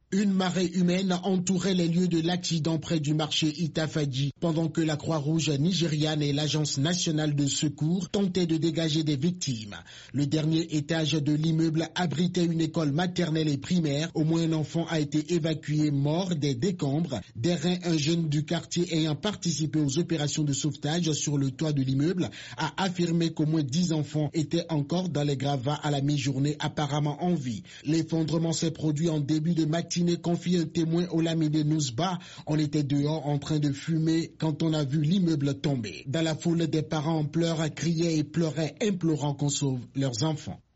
Une marée humaine entourait les lieux de l'accident près du marché Itafadji, pendant que la Croix-Rouge nigériane et l'Agence nationale de secours tentaient de dégager des victimes. Le dernier étage de l'immeuble abritait une école maternelle et primaire. Au moins un enfant a été évacué mort des décombres. Derrière, un jeune du quartier ayant participé aux opérations de sauvetage sur le toit de l'immeuble a affirmé qu'au moins 10 enfants étaient encore dans les gravats à la mi-journée, apparemment en vie. L'effondrement s'est produit en début de matinée, confie un témoin Olamide Nousba. On était dehors en train de fumer quand on a vu l'immeuble tomber. Dans la foule, des parents en pleurs criaient et pleuraient, implorant qu'on sauve leurs enfants.